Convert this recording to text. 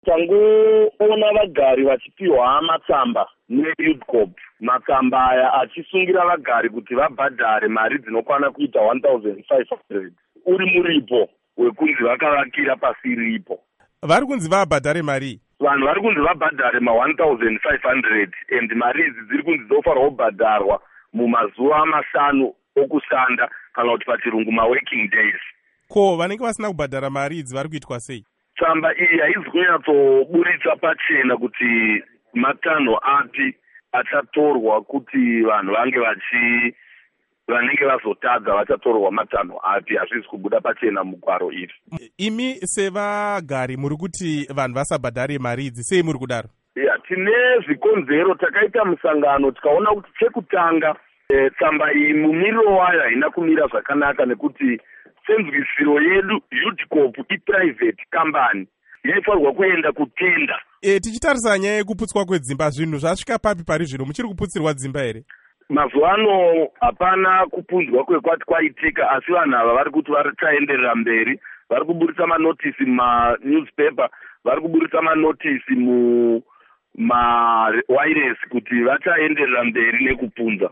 Tangoona vagari vachipiwa matsamba neYouth Corp. Matsamba aya achisungira vagari kuti vabhadhare mari dzinokwana kuita 1,500 uri muripo wekunzi vakavakira pasi ripo. Vari kunzi vabhadhare mari? Vanhu vari kunzi vabhadhare ma1,500 and mari idzi dziri kunzi dzofanirwa kubhadharwa mumazuva 5 okushanda kana kuti pachirungu ma-working days. Ko vanenge vasina kubhadhara mari idzi vari kuitwa sei? Tsamba iyi haizi kunyatsoburitsa pachena kuti matanho api achatorwa kuti vanhu vanenge vazotadza vachatorwa matanho api. Hazvizi kubuda pachena mugwaro iri. Imi sevagari muri kuti vanhu vasabhadhare mari idzi, sei muri kudaro? Tine zvikonzero. Takaita musangano tikaona kuti chekutanga tsamba iyi mumiriro wayo haina kumira zvakanaka, nekuti senzwisiro yedu Youth Corp iprivate company yaifanirwa kuenda kutenda. Tichitarisa nyaya yekuputswa kwedzimba, zvinhu zvasvika papi pari zvino? Muchiri kuputsirwa dzimba here? Mazuva ano hapana kupunzwa kwekwati kwaitika, asi vanhu ava vari kuti vachaenderera mberi. Vari kuburitsa manotisi mumanewspaper, vari kuburitsa manotisi mumawiresi kuti vachaenderera mberi nekupunza.